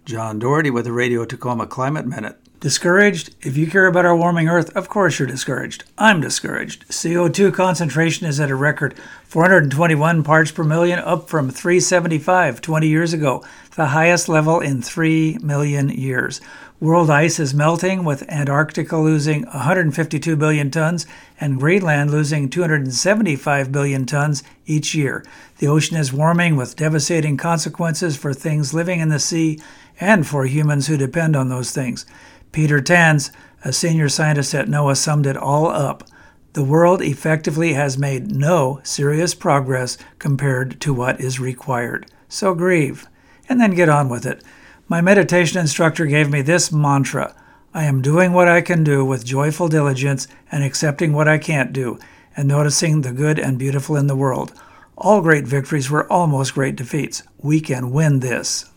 John Doherty with the Radio Tacoma Climate Minute. Discouraged? If you care about our warming Earth, of course you're discouraged. I'm discouraged. CO2 concentration is at a record 421 parts per million, up from 375 20 years ago, the highest level in 3 million years. World ice is melting, with Antarctica losing 152 billion tons and Greenland losing 275 billion tons each year. The ocean is warming, with devastating consequences for things living in the sea and for humans who depend on those things. Peter Tanz, a senior scientist at NOAA, summed it all up. The world effectively has made no serious progress compared to what is required. So grieve, and then get on with it. My meditation instructor gave me this mantra: I am doing what I can do with joyful diligence and accepting what I can't do, and noticing the good and beautiful in the world. All great victories were almost great defeats. We can win this.